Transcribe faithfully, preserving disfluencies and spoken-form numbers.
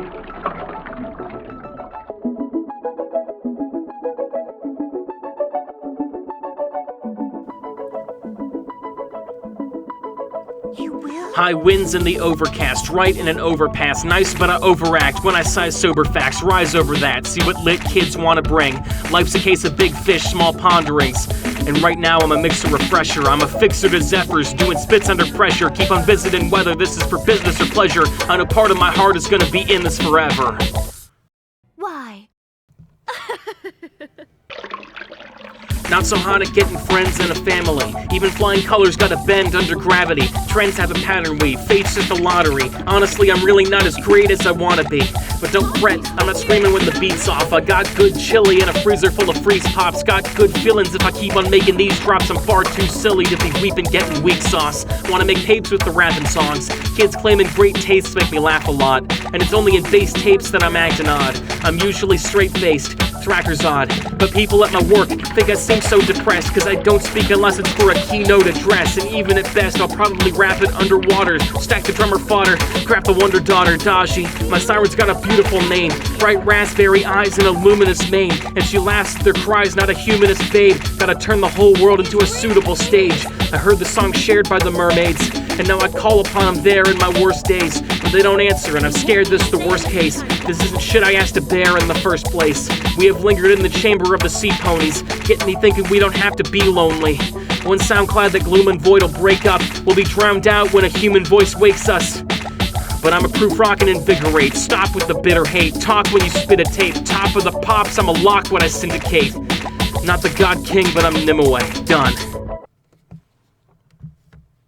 You will? High winds in the overcast, right in an overpass. Nice, but I overact when I size sober facts. Rise over that, see what lit kids want to bring. Life's a case of big fish, small ponderings. And right now I'm a mixer refresher. I'm a fixer to zephyrs, doing spits under pressure. Keep on visiting whether this is for business or pleasure. I know part of my heart is gonna be in this forever. Why? Not so hot at getting friends and a family. Even flying colors gotta bend under gravity. Trends have a pattern weave, fate's just a lottery. Honestly, I'm really not as great as I wanna be. But don't fret, I'm not screaming when the beat's off. I got good chili and a freezer full of freeze pops. Got good feelings if I keep on making these drops. I'm far too silly to be weeping getting weak sauce. Wanna make tapes with the rapping songs. Kids claiming great tastes make me laugh a lot. And it's only in bass tapes that I'm acting odd. I'm usually straight-faced, tracker's odd. But people at my work think I seem so depressed, cause I don't speak unless it's for a keynote address. And even at best, I'll probably rap it underwater. Stack the drummer fodder, grab the wonder daughter, Daji. My siren's got a beautiful name, bright raspberry eyes and a luminous mane. And she laughs at their cries, not a humanist babe. Gotta turn the whole world into a suitable stage. I heard the song shared by the mermaids, and now I call upon them there in my worst days. But they don't answer, and I'm scared this is the worst case. This isn't shit I asked to bear in the first place. We have lingered in the chamber of the sea ponies, getting me thinking we don't have to be lonely. One soundcloud that gloom and void will break up. We'll be drowned out when a human voice wakes us. But I'm a proof rock and invigorate. Stop with the bitter hate. Talk when you spit a tape. Top of the pops, I'm a lock when I syndicate. Not the God King, but I'm Nimue. Done.